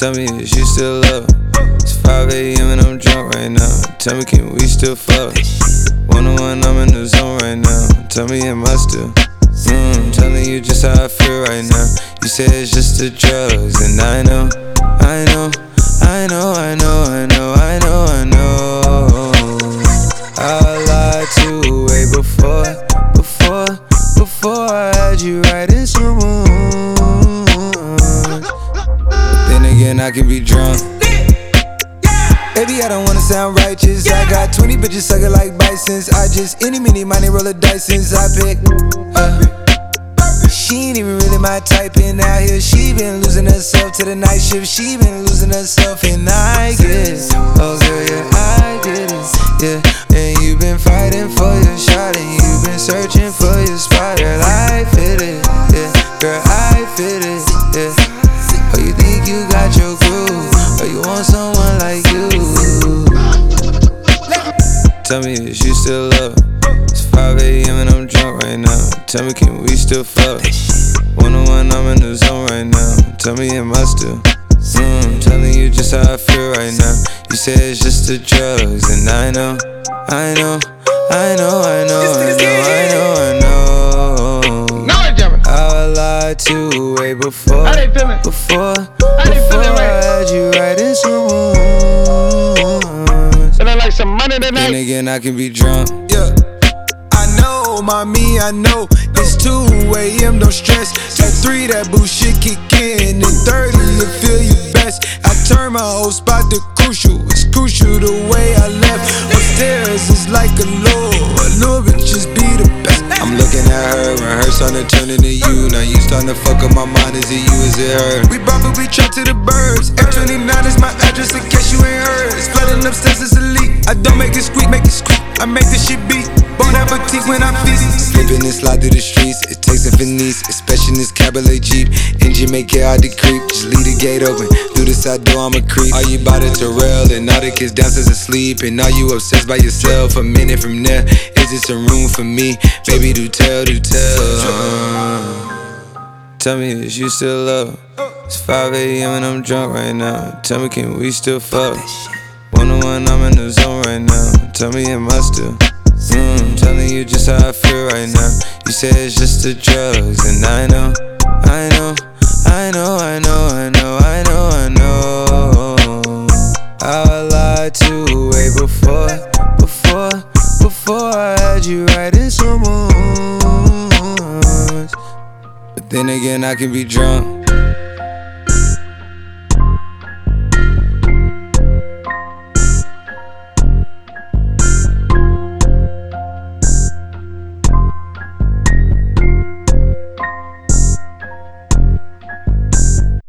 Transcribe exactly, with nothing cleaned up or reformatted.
Tell me, is you still up? It's five A M and I'm drunk right now. Tell me, can we still fuck? One on one, I'm in the zone right now. Tell me, am I still? Mm, telling you just how I feel right now. You say it's just the drugs, and I know, I know, I know, I know, I know, I know, I know. I lied to you way before, before, before I had you right in some mood. Then again, I can be drunk. Baby, I don't wanna sound righteous. I got twenty bitches suckin' like bisons. I just any, mini, money, roll a dice since I pick. Uh, she ain't even really my type, and out here she been losing herself to the night shift. She been losing herself, and I get it. Oh girl, yeah, I get it. Yeah, and you been fighting for your shot, and you been searching for your spot. Girl, I fit it. Yeah, girl, I fit it. Yeah. Oh, you think you got your groove? Or you want someone like you? Tell me, is you still up? It's five A M and I'm drunk right now. Tell me, can we still fuck? One on one, I'm in the zone right now. Tell me, am I still? Mm, telling you just how I feel right now. You say it's just the drugs, and I know, I know, I know, I know, I know, I know, I know. I lied to you way before, before, before I had you right in some mood. Like some money tonight. Then again, I can be drunk. Yeah, I know, mommy, I know. It's two A M, no stress. At three, that bullshit kick in. And thirty, you feel you best. I turn my whole spot to crucial. It's crucial the way I left. Upstairs is like a low. A little bit just be the best. I'm looking at her and her starting to turn into you. Now you starting to fuck up my mind. Is it you, is it her? We probably trapped to the birds. F twenty-nine is my address in case you ain't heard. It's flooding upstairs, it's elite. I don't make it squeak, make it squeak. I make this shit beat. Bon appetit when I feast. Slipping and slide through the streets. It takes a finesse, especially in this cabaret Jeep. Engine make it hard to creep. Just leave the gate open. Through the side door, I'm a creep. Are you about to Terrell? And all the kids downstairs asleep. And are you obsessed by yourself? A minute from there, is this a room for me? Baby, do tell, do tell. Uh, tell me, is you still up? It's five A M and I'm drunk right now. Tell me, can we still fuck? One on one, I'm in the zone right now. Tell me, am I still? Mm, telling you just how I feel right now. You say it's just the drugs, and I know, I know, I know, I know, I know, I know, I know. I lied to you way before, before, before I had you right in some mood. But then again, I can be drunk.